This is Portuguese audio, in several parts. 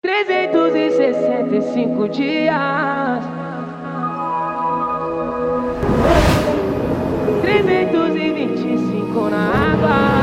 365 dias, 325 na água.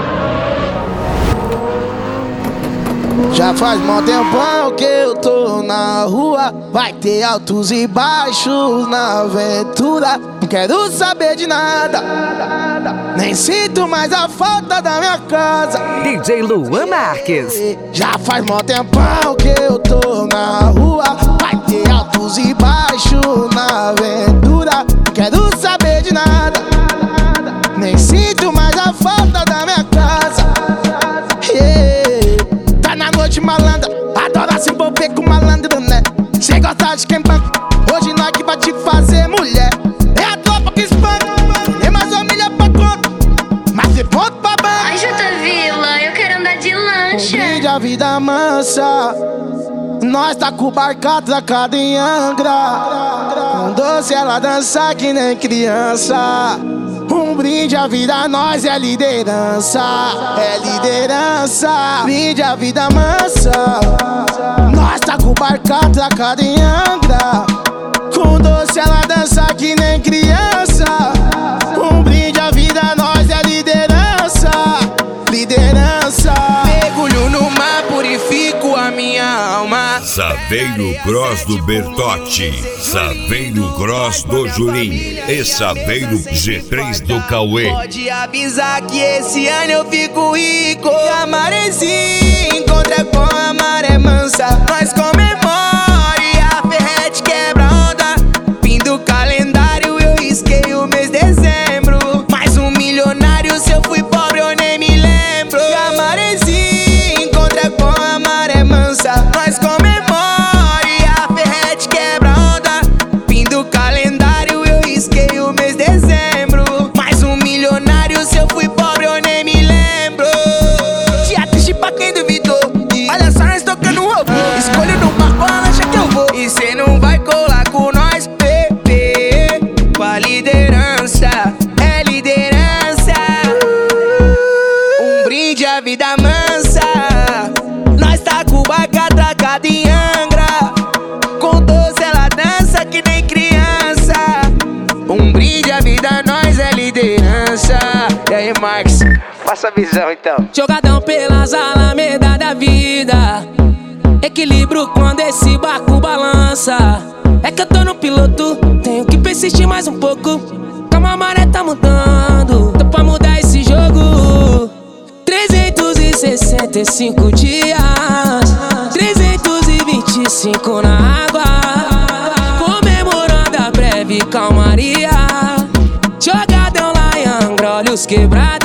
Já faz mó tempão que eu tô na rua. Vai ter altos e baixos na aventura. Não quero saber de nada, nem sinto mais a falta da minha casa. DJ Luan Marques. Já faz mó tempão que eu tô na rua. Vai ter altos e baixos na aventura. Não quero saber de nada, nem sinto mais a falta da minha casa. Tá na noite malandra, adora se envolver com malandro, né? Cê gosta de quem banca, hoje nós que vai te fazer mulher. É a tropa que espanca, tem mais família pra conta, mas de ponto pra banca. Ai, Jota Vila, eu quero andar de lancha. Brinde a vida mansa, nós tá com o barco atracado em Angra. Com doce ela dança que nem criança. Um brinde à vida, nós é liderança, é liderança. Brinde a vida mansa, nós tá com o barco atracado em Angra. Com doce ela dança que nem criança. Um brinde à vida, nós é liderança, liderança. Mergulho no mar, purifico a minha alma. Saveiro Cross do Bertotti, Saveiro Cross do Jurim e Saveiro G3 do Cauê. Pode avisar que esse ano eu fico rico. E a maresi encontra com a maré mansa. Nós comemora e a ferrete quebra onda. Fim do calendário eu risquei o mês de dezembro. Mais um milionário, se eu fui pobre eu nem me lembro. E a maresi encontra com a maré mansa. Nós comemora e a ferrete quebra onda. Fim do calendário eu risquei o mês de dezembro. Mais um milionário, se eu fui pobre eu nem me lembro. Dia triste pra quem duvidou. Olha só nós tocando robô. Escolho no barco a lancha que eu vou. E cê não vai colar com nós, bebê. Com a liderança, é liderança. Um brinde à vida mansa. Nós tá com o barco atracado em Angra. Com doce ela dança que nem criança. Um brinde à vida, nós é liderança. E aí, Marques, faça a visão então. Jogadão pelas alamedas da vida, equilíbrio quando esse barco balança. É que eu tô no piloto, tenho que persistir mais um pouco. Calma, a maré tá mudando, tô pra mudar esse jogo. 365 dias, 325 na água. Comemorando a breve calmaria. Jogadão lá em Angra, olhos quebrada.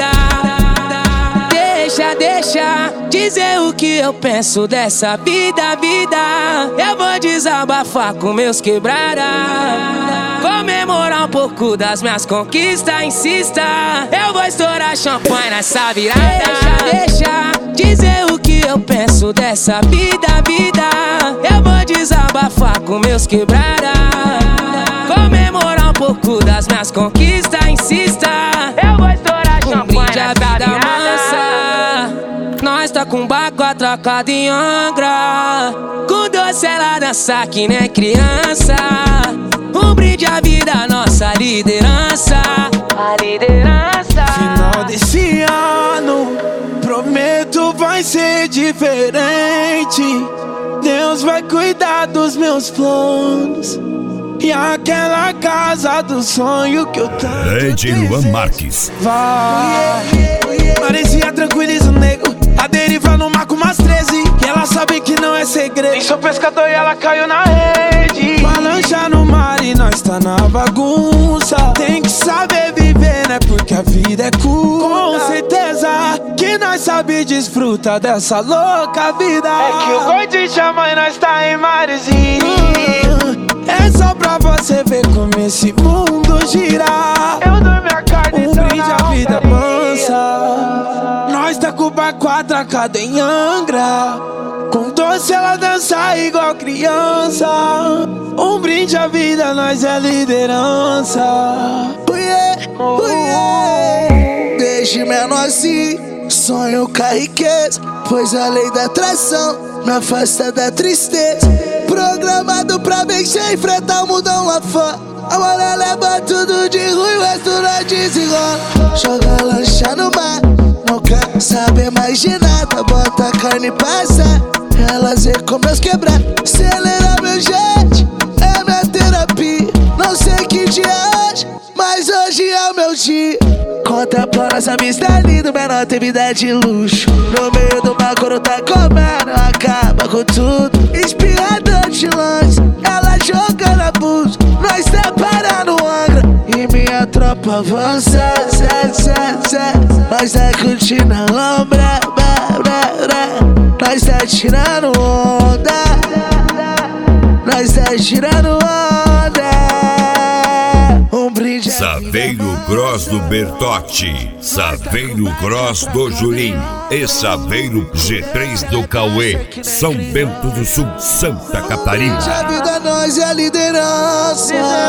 Deixa dizer o que eu penso dessa vida. Eu vou desabafar com meus quebrada. Comemorar um pouco das minhas conquistas, insista. Eu vou estourar champanhe nessa virada. Deixa dizer o que eu penso dessa vida. Eu vou desabafar com meus quebrada. Comemorar um pouco das minhas conquistas, insista. Eu vou estourar champanhe nessa virada. Nós tá com o barco atracado em Angra. Com doce ela dança que nem criança. Um brinde à vida, nossa liderança, a liderança. Final desse ano, prometo vai ser diferente. Deus vai cuidar dos meus planos. E aquela casa do sonho que eu tanto DJ Luan Marques. vai. Parecia tranquiliza o nego. A deriva no mar com umas 13. E ela sabe que não é segredo. Nem sou pescador e ela caiu na rede. Uma lancha no mar e nós tá na bagunça. Tem que saber viver, né? Porque a vida é curta. Com certeza que nós sabe desfrutar dessa louca vida. É que o gordinho chama e nós tá em Marzinho. É só pra você ver como esse mundo gira. Eu dou minha carne, um brinde à vida mansa. Nós tá com o barco atracado em Angra. Com doce ela dança igual criança. Um brinde à vida, nós é liderança. Deixe-me assim, sonho com a riqueza. pois a lei da atração me afasta da tristeza. Programado pra vencer e enfrentar o mundão lá fora. A mulher leva tudo de ruim, o resto nós desenrola. Joga lancha no mar, não quer saber mais de nada. Bota a carne e passa, elas vê como meus quebrar. Acelera meu jet, é minha terapia. Não sei que dia é hoje, mas hoje é o meu dia. Conta pra nossa amistade linda, menor tem vida de luxo. No meio do mar quando tá comendo, acaba com tudo. Espirrador de lanche, ela jogando abuso. Nós tá parando Angra e minha tropa avança, nós tá curtindo a lombra, nós tá tirando onda, nós tá tirando onda. Um brinde. Saveiro Cross do Bertotti, Saveiro Cross do Julinho e Saveiro G3 do Cauê, São Bento do Sul, Santa Catarina. A vida nós é a liderança.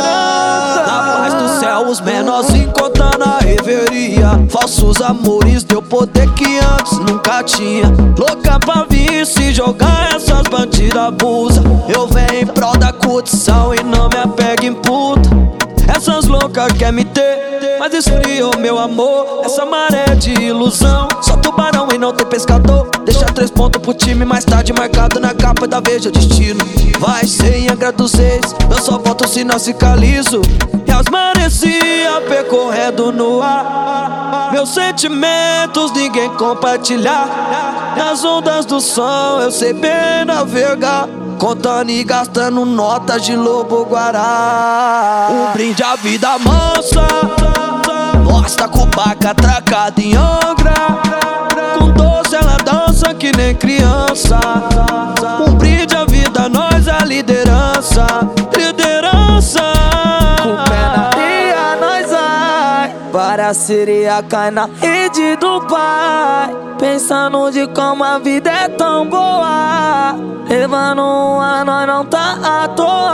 Na paz do céu os menorzinhos contando a reveria. Falsos amores deu poder que antes nunca tinha. Louca pra vir se jogar, essas bandidas abusa. Eu venho em prol da curtição e não me apego em puta. Essas loucas quer me ter, mas esfriou meu amor. Essa maré de ilusão, só tubarão e não tem pescador. Deixa 3 pontos pro time, mais tarde marcado na capa da Veja Destino. Vai ser em Angra dos Reis, eu só volto se não ficar liso. E as maresia percorrendo no ar. Meus sentimentos ninguém compartilhar. Nas ondas do som eu sei bem navegar, contando e gastando notas de lobo-guará. Um brinde à vida mansa, nós tá com baca atracada em Angra. Com doce ela dança que nem criança. Um brinde à vida, nós a liderança. Liderança. Com pena e nós vai para a sereia cai na rede do pai. Pensando de como a vida é tão boa. Levando um ano, nós não tá à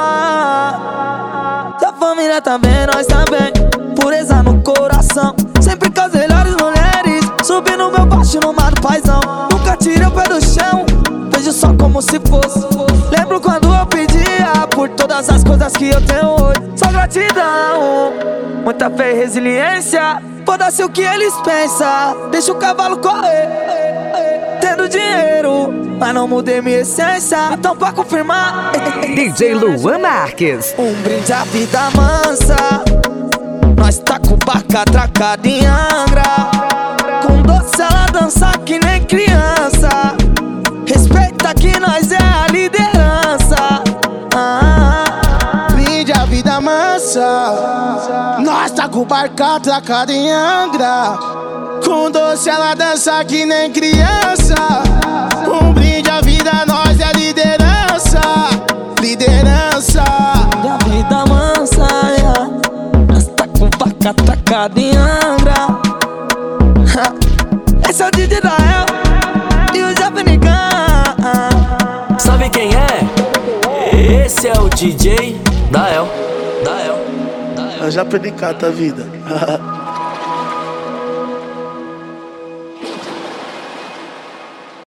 toa. Se a família tá bem, nós também. Pureza no coração, sempre com as melhores mulheres. Subindo meu baixo no mar do paizão. Nunca tirei o pé do chão, vejo só como se fosse. Lembro quando eu pedia por todas as coisas que eu tenho hoje. Só gratidão, muita fé e resiliência. Foda-se o que eles pensam, deixa o cavalo correr. Tendo dinheiro, mas não mudei minha essência. Então pra confirmar, DJ Luan Marques. um brinde à vida mansa. Nós tá com barca atracada em Angra. Com doce ela dança que nem criança. Respeita que nós é a liderança. Brinde à vida mansa. Nós tá com barca atracada em Angra. Com doce ela dança que nem criança. Um brinde à vida, nós é a liderança. Liderança. Brinde à vida mansa, yeah. Nós tá com vaca atacada em Angra. Esse é o DJ Dael e o Japanicão. Sabe quem é? Esse é o DJ Dael. É o Japanicão da vida.